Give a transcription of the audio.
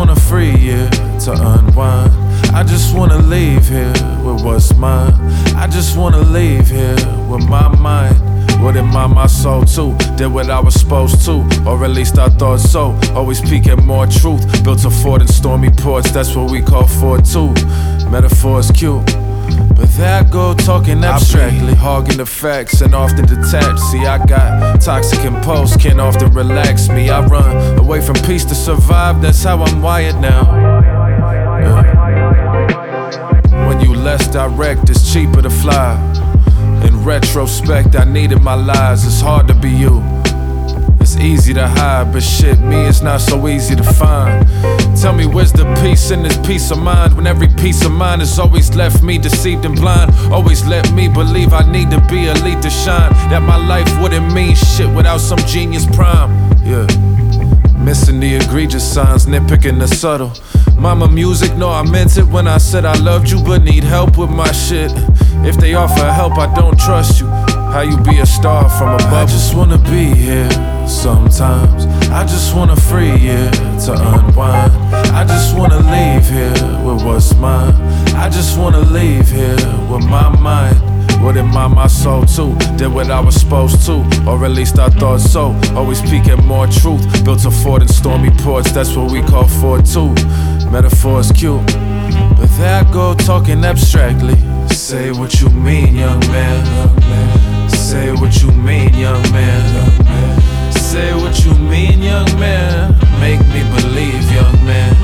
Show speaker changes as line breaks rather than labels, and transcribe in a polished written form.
want a free year to unwind. I just wanna leave here with what's mine. I just wanna leave here with my mind. What in my soul too? Did what I was supposed to, or at least I thought so. Always peeking more truth. Built a fort in stormy ports, that's what we call Fort 2. Metaphors cute, but there I go talking abstractly, hogging the facts and often detached. See, I got toxic impulse, can't often relax me. I run away from peace to survive, that's how I'm wired now. When you less direct, it's cheaper to fly. In retrospect, I needed my lies. It's hard to be you, it's easy to hide, but shit, me, it's not so easy to find. Tell me, where's the peace in this peace of mind, when every piece of mine has always left me deceived and blind? Always let me believe I need to be elite to shine, that my life wouldn't mean shit without some genius prime. Yeah, missing the egregious signs, nitpicking the subtle. Mama music, no, I meant it when I said I loved you, but need help with my shit. If they offer help, I don't trust you. How you be a star from above? I just wanna be here sometimes. I just want a free year to unwind. I just wanna leave here with what's mine. I just wanna leave here with my mind. What in my soul too? Did what I was supposed to, or at least I thought so. Always peeking more truth. Built a fort in stormy ports, that's what we call Fort 2. Metaphors cute, but there I go talking abstractly. Say what you mean, young man. Say what you mean, young man. Say what you mean, young man. Make me believe, young man.